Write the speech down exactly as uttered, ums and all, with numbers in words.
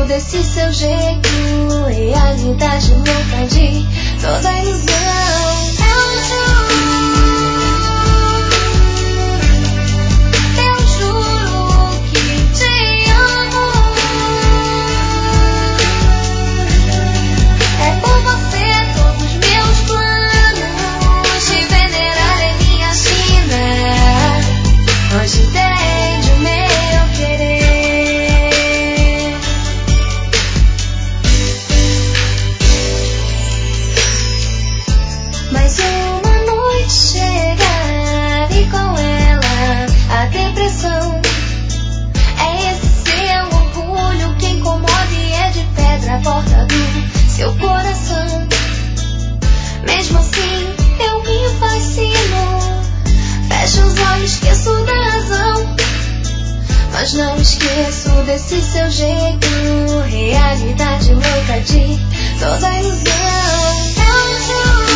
desse seu jeito, realidade louca de toda ilusão. Eu juro que te amo. É por você todos os meus planos, te venerar é minha sina. Hoje entende o meu querer. Mais uma noite chega e com ela a depressão. É esse seu orgulho que incomoda e é de pedra a porta do seu coração. Mesmo assim eu me fascino, fecho os olhos, esqueço da razão, mas não esqueço desse seu jeito, realidade louca de toda ilusão. Eu juro